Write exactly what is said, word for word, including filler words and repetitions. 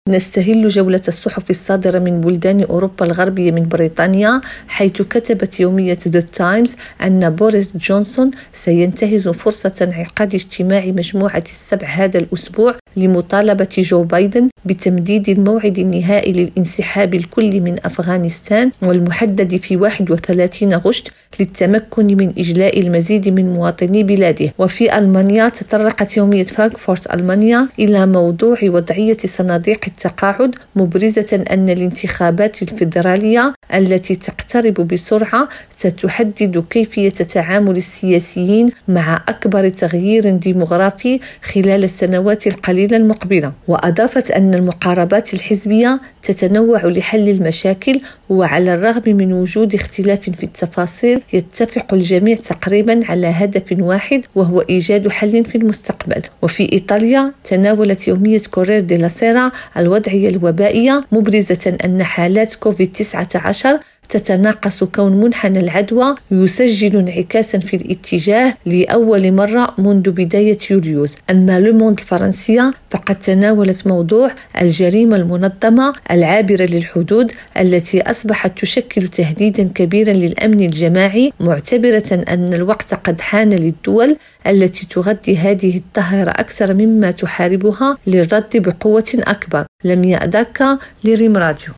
نستهل جولة الصحف الصادرة من بلدان أوروبا الغربية من بريطانيا، حيث كتبت يومية ذا تايمز أن بوريس جونسون سينتهز فرصة انعقاد اجتماع مجموعة السبع هذا الأسبوع لمطالبة جو بايدن بتمديد الموعد النهائي للانسحاب الكلي من أفغانستان والمحدد في واحد وثلاثين غشت للتمكن من إجلاء المزيد من مواطني بلاده. وفي ألمانيا تطرقت يومية فرانكفورت ألمانيا إلى موضوع وضعية صناديق التقاعد، مبرزة أن الانتخابات الفيدرالية التي تقترب بسرعة ستحدد كيفية تعامل السياسيين مع أكبر تغيير ديمغرافي خلال السنوات القليلة المقبلة. وأضافت أن المقاربات الحزبية تتنوع لحل المشاكل، وعلى الرغم من وجود اختلاف في التفاصيل يتفق الجميع تقريبا على هدف واحد، وهو إيجاد حل في المستقبل. وفي إيطاليا تناولت يومية كورير ديلا سيرا الوضعية الوبائية، مبرزة أن حالات كوفيد تسعة عشر تتناقص، كون منحنى العدوى يسجل انعكاسا في الاتجاه لأول مرة منذ بداية يوليوز. أما لوموند الفرنسية فقد تناولت موضوع الجريمة المنظمة العابرة للحدود التي أصبحت تشكل تهديدا كبيرا للأمن الجماعي، معتبرة أن الوقت قد حان للدول التي تغذي هذه الظاهرة أكثر مما تحاربها للرد بقوة أكبر. لم يأذك لريم راديو.